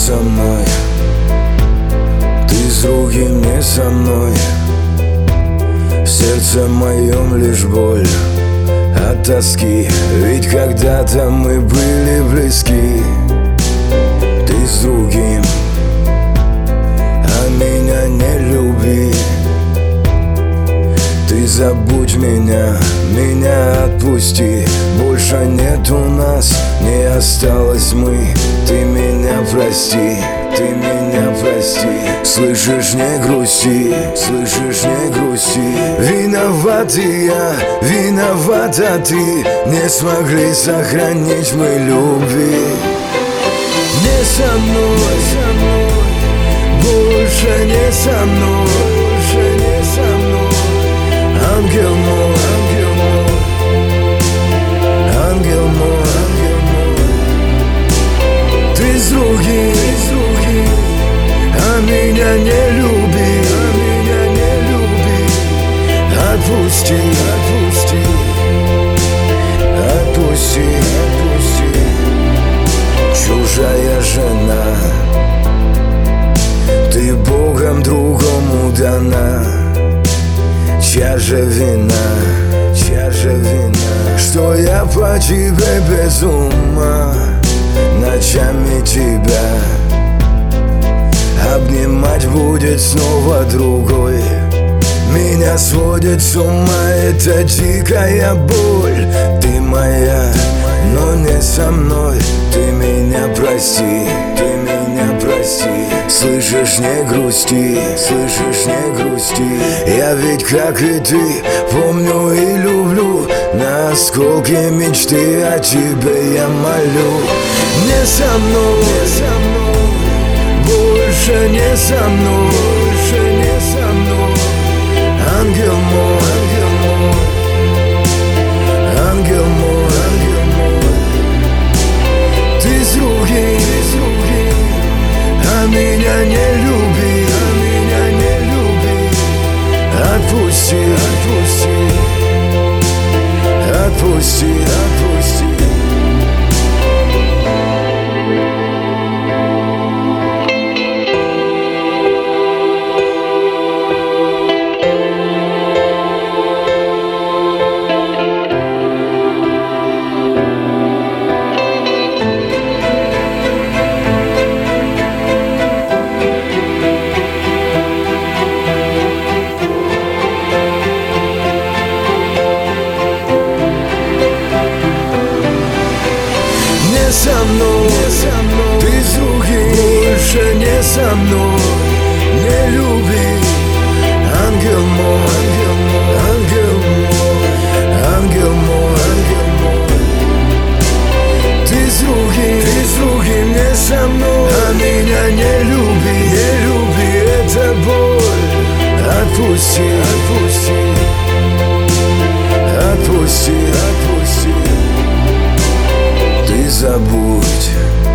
со мной, ты с другим не со мной. В сердце моем лишь боль от тоски, ведь когда-то мы были близки. Ты с другим, а меня не люби. Ты забудь меня, меня отпусти. Больше нет у нас, не осталось мы. Ты меня прости, ты меня прости. Слышишь, не грусти, слышишь, не грусти. Виноват и я, виновата ты. Не смогли сохранить мы любви. Не со мной, больше не со мной, больше не со мной. Ангел мой, ангел мой, ангел мой, ангел мой. Ты с другим, а меня не люби, а меня не люби. Отпусти, отпусти, отпусти, отпусти. Чужая жена, ты Богом другому дана. Чья же вина, чья же вина, что я по тебе без ума. Ночами тебя обнимать будет снова другой. Меня сводит с ума эта дикая боль. Ты моя, но не со мной. Ты меня прости, ты меня прости. Слышишь, не грусти, слышишь, не грусти. Я ведь, как и ты, помню и люблю. На осколки мечты о тебе я молю. Не со мной, не со мной, больше не со мной, больше не со мной. Ангел мой, ангел мой, ангел мой, ангел мой. Ты с другим, а меня не люби, а меня не люби. Отпусти, отпусти, отпусти, отпусти. Со мной, ты с другим, больше не со мной. Не люби, ангел мой, ангел мой, ангел мой, ангел мой, ангел мой. Ты с другим не со мной, а меня не люби, это боль. Отпусти, отпусти, отпусти, отпусти. Ты забудь,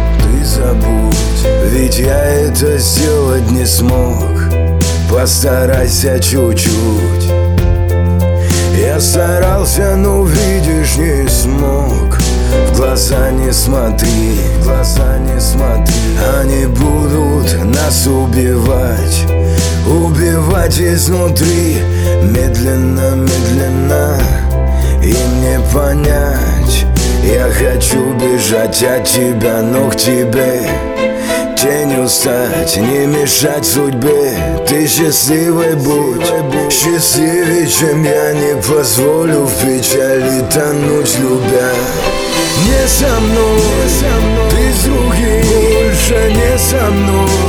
ведь я это сделать не смог. Постарайся чуть-чуть. Я старался, но видишь, не смог. В глаза не смотри, в глаза не смотри. Они будут нас убивать, убивать изнутри. Медленно, медленно, им не понять. Я хочу бежать от тебя, но к тебе тенью стать, не мешать судьбе. Ты счастливой будь, счастливее, чем я. Не позволю в печали тонуть, любя. Не со мной, ты с другим, больше не со мной.